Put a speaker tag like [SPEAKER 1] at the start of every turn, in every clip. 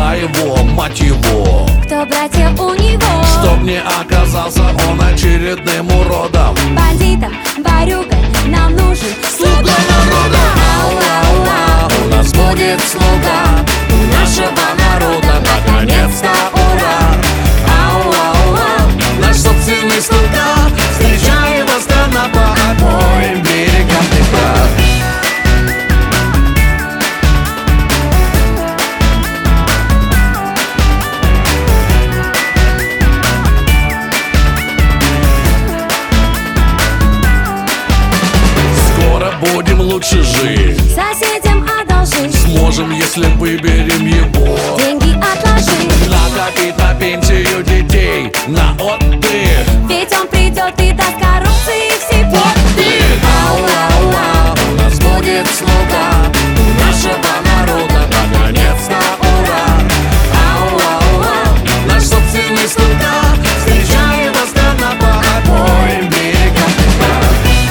[SPEAKER 1] куда его, мать его?
[SPEAKER 2] Кто братья у него?
[SPEAKER 1] Чтоб не оказался он очередным уродом,
[SPEAKER 2] Бандитом, ворюгой нам нужен
[SPEAKER 1] слуга народа. Ау-ау-ау, у нас будет слуга, у нашего народа наконец-то ура. Ау-ау-ау, наш собственный слуга, встречай его страна по обоим берегам Днепра. Будем лучше жить,
[SPEAKER 2] соседям одолжить,
[SPEAKER 1] сможем, если выберем его.
[SPEAKER 2] деньги отложить,
[SPEAKER 1] Накопить на пенсию детей, на отдых,
[SPEAKER 2] ведь он придет и даст коррупции все пятых.
[SPEAKER 1] Ау-ау-ау, у нас будет слуга, у нашего народа наконец-то ура. Ау-ау-ау, наш собственный слуга, встречай его страна по обоим берегам Днепра.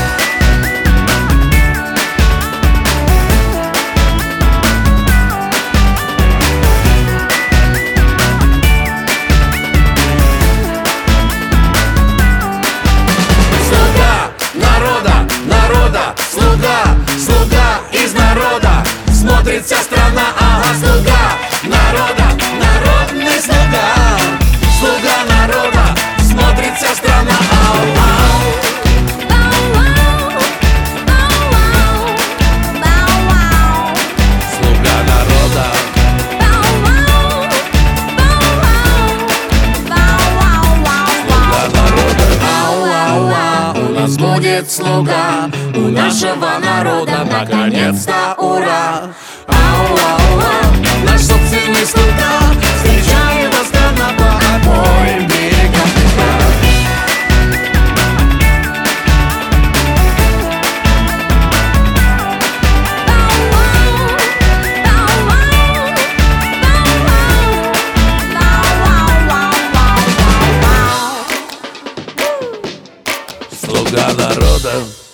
[SPEAKER 1] Слуга из народа, смотрит вся страна, ага, слуга народа, народный слуга. Слуга народа, смотрит вся страна, ау-ау. Слуга народа. Слуга народа. Ау-ау-ау, у нас будет слуга, у нашего народа наконец-то ура. Ау-ау-ау, наш собственный слуга, встречай его страна по обоим берегам Днепра. Слуга народа.